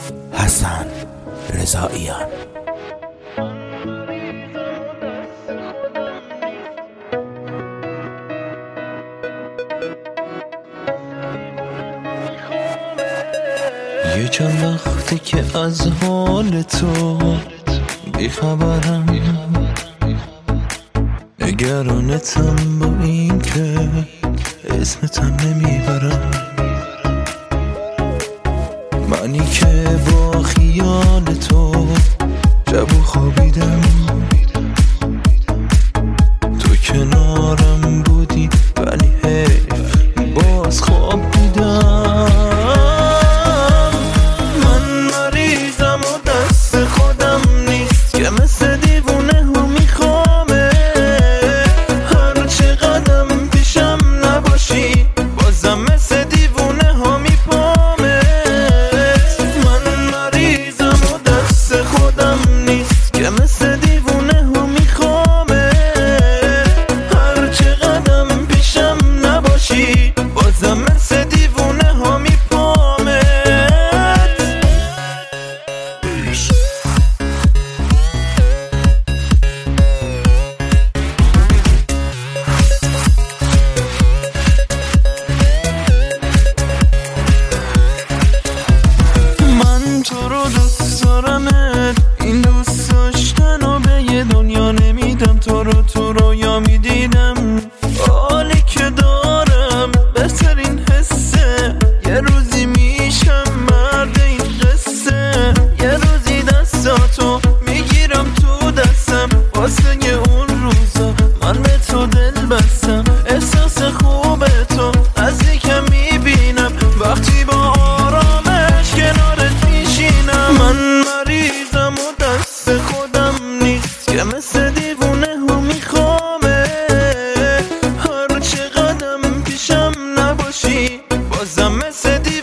حسن رضاییان. یه چند وقتی که از حال تو بیخبرم، نگرانتم با این که اسمتم نمیبرم. منی که با خیال تو شب و خوابیدم، تو کنارم بودی ولی حیف باز خواب دیدم. من مریضم و دست خودم نیست که مثل دیوونه هم میخوامه. هر چقدرم پیشم نباشی بازم مثل دیوونه ها میپامت. من مریضم و دست خودم نیست که مثل دیوونه ها میخوامه. هر چقدرم پیشم نباشی بازم مثل دیوونه ها میپامت. من تو رو دوست دارمت، این دوست داشتن رو به یه دنیا نمیدم. تو رو رویا میدیدم، حالی که دارم بهترین حسه. یه روزی میشم مرد این قصه، یه روزی دستاتو میگیرم تو دستم. واسه اون روزا من به تو دل بستم. احساس خوبه تو نزدیکم میبینم، وقتی با آرامش کنارت میشینم. من مریضم و دست خودم نیست که مثل دیوونه ها میخوامه. هر چقدرم پیشم نباشی بازم مثل دیوونه